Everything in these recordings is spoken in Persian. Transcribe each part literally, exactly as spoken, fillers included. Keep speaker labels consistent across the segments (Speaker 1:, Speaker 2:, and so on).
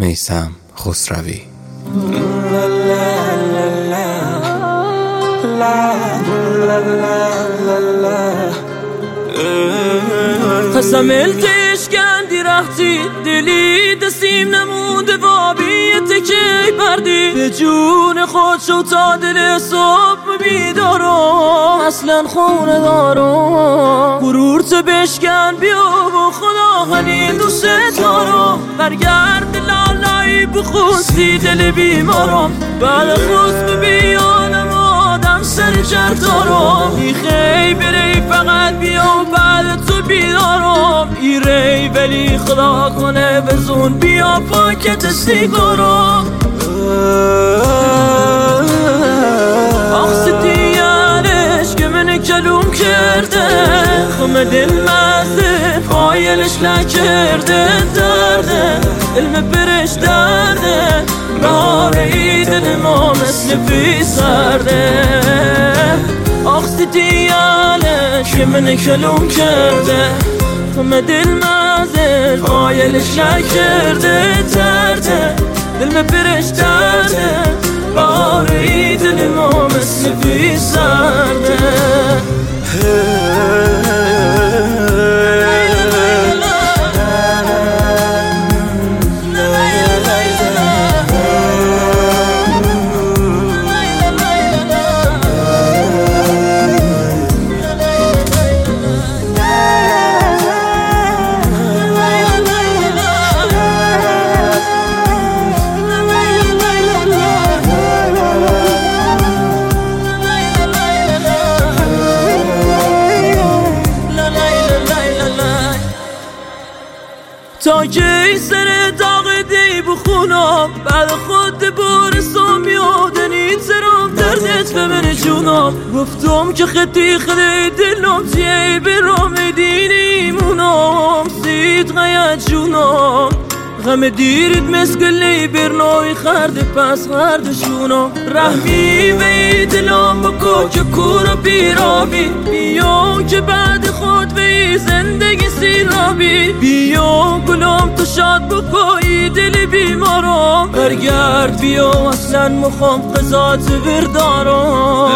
Speaker 1: میثم خسروی.
Speaker 2: قسم التش کندی رفتی دلی دستیم نمونده وابی تکی بردی به جون خود شو تا دل صبح بیدارم اصلا خونه دارم غرورت بشکن بیا و خدا هنین دوست دارم برگرد لالایی بخوستی دل بیمارم بعد خود بیانم آدم سر جر دارم ای خیلی بری فقط بیا بعد تو بیدارم ای ری ولی خدا کنه بزون بیا پاکت سیگارم آخستیانش که من کلوم کرده خم دل مزده فایلش نکرده درده علم برش درده بهاره دل ما مثل بی سرده آخستیانش که من کلوم کرده خم دل مزده فایلش نکرده درده دل برش درده بهاره دل ما مثل بی سرده تا که سر داغ دی بخونم بعد خود برسم یادنی ترام دردت به من جونم گفتم که خطی خلی دلم تیه برام دینی مونم سید غیت جونم غم دیرید مسکلی برنوی خرد پس خردشونم رحمی وی دلم بکو که کور بیرابی بیام که بعد خود وی زندگی سیرابی بیام گلم تو شاد بکوی دل بیمارم برگرد بیا اصلا مخوام قضات بردارم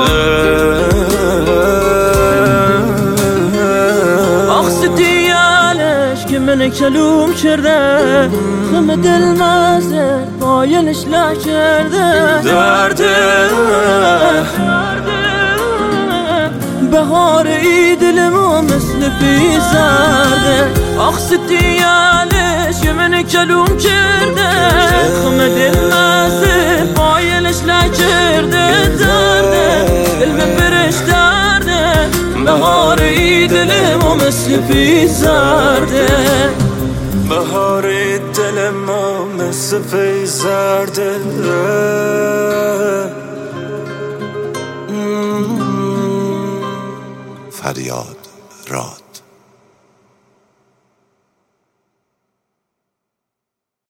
Speaker 2: که من کلوم کرده خم دل مزده قایلش نکرده درده بهار ای دل ما مثل بی زرده آخستیالش که من کلوم کرده خم دل مزده قایلش نکرده درده دل برش درده بهار ای دل ما مثل بی زرده
Speaker 3: بهار دل ما مثل بی زرده
Speaker 4: فریاد راد.